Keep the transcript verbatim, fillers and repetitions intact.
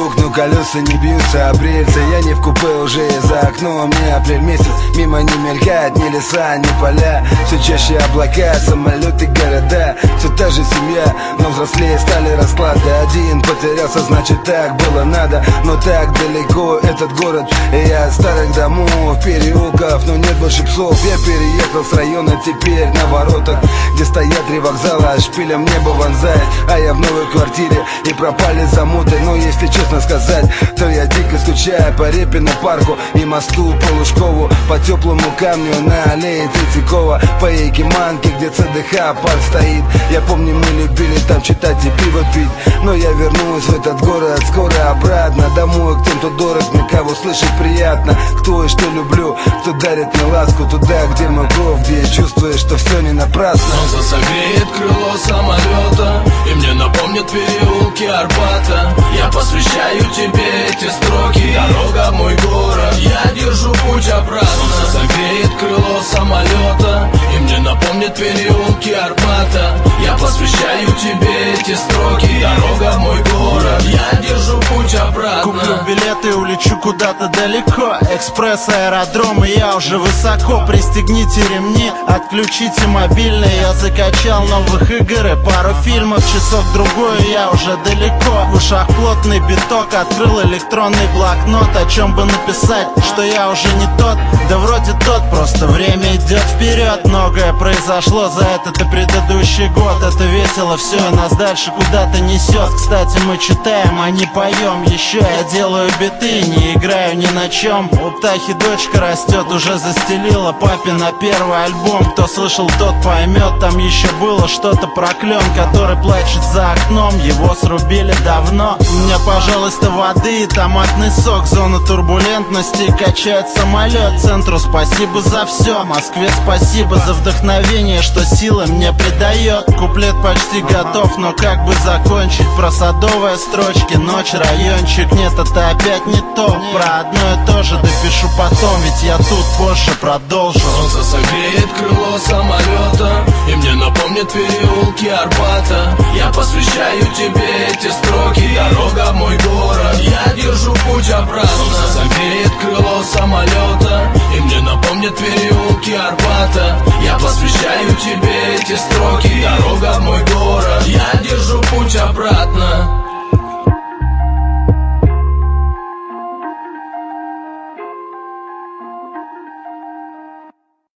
звук, но колеса не бьются об рельсы. Я не в купе уже, и за окном не апрель месяц. Мимо не мелькает ни леса, ни поля. Все чаще облака, самолеты, города. Все та же семья, но взрослее стали расклады. Один потерялся, значит так было надо. Но так далеко этот город, и я от старых домов, переулков, но нет больше псов. Я переехал с района теперь на воротах, где стоят три вокзала, а шпилем небо вонзает. А я в новой квартире, и пропали замуты. Но если честно сказать, то я дико скучаю по Репину парку и мосту по Лужкову, по теплому камню на аллее Третьякова, по Якиманке, где ЦДХ парк стоит. Я помню, мы любили там читать и пиво пить. Но я вернусь в этот город скоро обратно, домой к тем, кто дорог, мне кого слышать приятно. Кто и что люблю, кто дарит мне ласку, туда, где мой кровь, где я чувствую, что все не напрасно. Солнце согреет крыло самолета, и мне напомнят переулки Арбата. Я посвящаю тебе эти строки, дорога в мой город, я держу путь обратно. Солнце согреет крыло самолета, и мне напомнят переулки Арбата. Я посвящаю тебе эти строки, дорога в мой город, я держу путь обратно. Куплю билет и улечу куда-то далеко. Экспресс, аэродром, и я уже высоко. Пристегните ремни, отключите мобильный. Я закачал новых игр и пару фильмов. Часов другой, и я уже далеко. В ушах плотный биток, открыл электронный блокнот. О чем бы написать, что я уже не тот? Да вроде тот, просто время идет вперед. Многое произошло за этот и предыдущий год. Это весело все, и нас дальше куда-то несет. Кстати, мы читаем, а не поем. Еще я делаю биты, не играю ни на чем. У Птахи дочка растет, уже застелила папе на первый альбом. Кто слышал, тот поймет. Там еще было что-то про клен, который плачет за окном. Его срубили давно. У меня, пожалуйста, воды и томатный сок. Зона турбулентности, качает самолет. Центру спасибо за все, Москве спасибо за вдохновение, что силы мне придает. Куплет почти готов, но как бы закончить? Про садовые строчки, ночь, райончик. Нет, это опять не то. Про одно и то же допишу потом, ведь я тут позже продолжу. Солнце согреет крыло самолета, и мне напомнят переулки Арбата. Я посвящаю тебе эти строки, дорога в мой город, я держу путь обратно. Солнце согреет крыло самолета, и мне напомнят переулки Арбата. Я посвящаю тебе эти строки, дорога в мой город, я держу путь обратно.